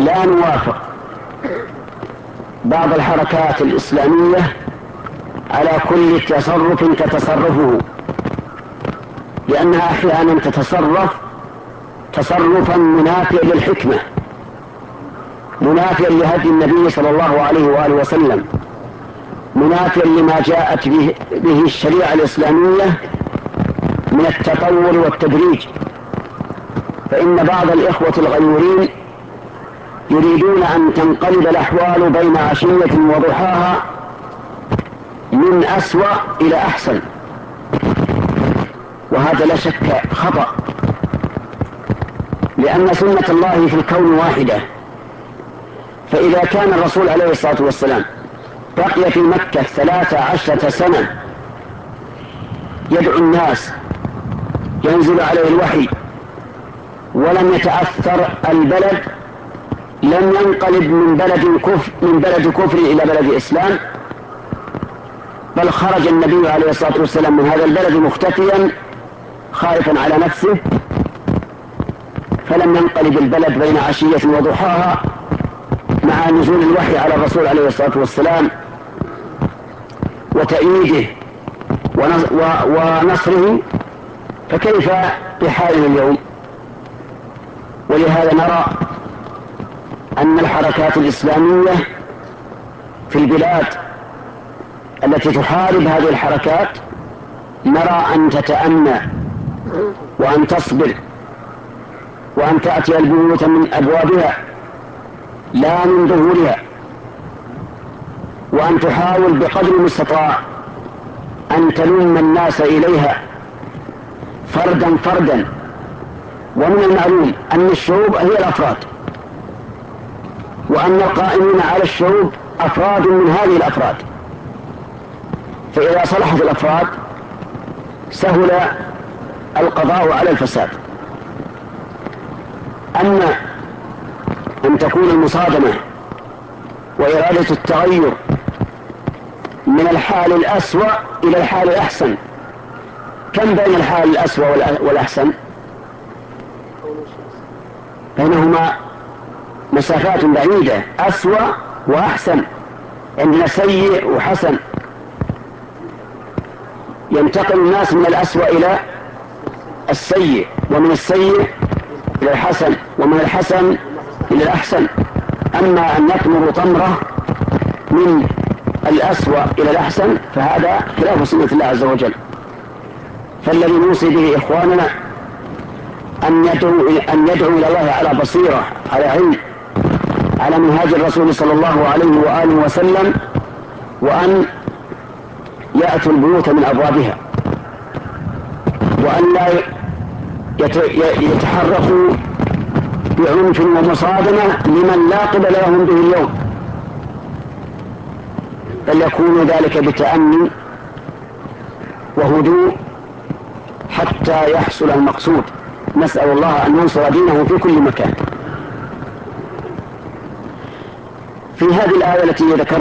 لا نوافق بعض الحركات الإسلامية على كل تصرف كتصرفه، لأنها أحيانا تتصرف تصرفا منافيا للحكمة، منافيا لهدي النبي صلى الله عليه وآله وسلم، منافيا لما جاءت به الشريعة الإسلامية من التطور والتدريج. فإن بعض الإخوة الغيورين يريدون أن تنقلب الأحوال بين عشية وضحاها من أسوأ إلى أحسن، وهذا لا شك خطأ، لأن سنة الله في الكون واحدة. فإذا كان الرسول عليه الصلاة والسلام بقي في مكة 13 سنة يدعو الناس، ينزل عليه الوحي، ولم يتأثر البلد، لم ينقلب من بلد كفر إلى بلد إسلام، بل خرج النبي عليه الصلاة والسلام من هذا البلد مختفيا خائفا على نفسه، فلم ينقلب البلد بين عشية وضحاها مع نزول الوحي على الرسول عليه الصلاة والسلام وتأييده ونصره، فكيف بحالنا اليوم؟ ولهذا نرى أن الحركات الإسلامية في البلاد التي تحارب هذه الحركات نرى أن تتأنى وأن تصبر وأن تأتي البيوت من أبوابها لا من ظهورها، وأن تحاول بقدر المستطاع أن تلم الناس إليها فردا فردا. ومن المعلوم أن الشعوب هي الأفراد، وأن القائمين على الشعوب أفراد من هذه الأفراد، فإذا صلحت الأفراد سهل القضاء على الفساد. أما أن تكون المصادمة وإرادة التغير من الحال الأسوأ إلى الحال الأحسن، كم بين الحال الأسوأ والأحسن؟ بينهما مسافات بعيدة، أسوأ وأحسن، عندنا سيء وحسن، ينتقل الناس من الأسوأ إلى السيء، ومن السيء إلى الحسن، ومن الحسن إلى الأحسن. أما أن يطمر طمرة من الأسوأ إلى الأحسن فهذا خلاف سنة الله عز وجل. فالذي نوصي به إخواننا أن يدعو إلى الله على بصيرة، على علم، على منهاج الرسول صلى الله عليه وآله وسلم، وأن يأتوا البيوت من أبوابها، وأن لا يتحركوا بعنف ومصادمة لمن لا قبل لهم به اليوم، بل يكون ذلك بتأني وهدوء حتى يحصل المقصود. نسأل الله أن ينصر دينه في كل مكان. في هذه الآية التي ذكرت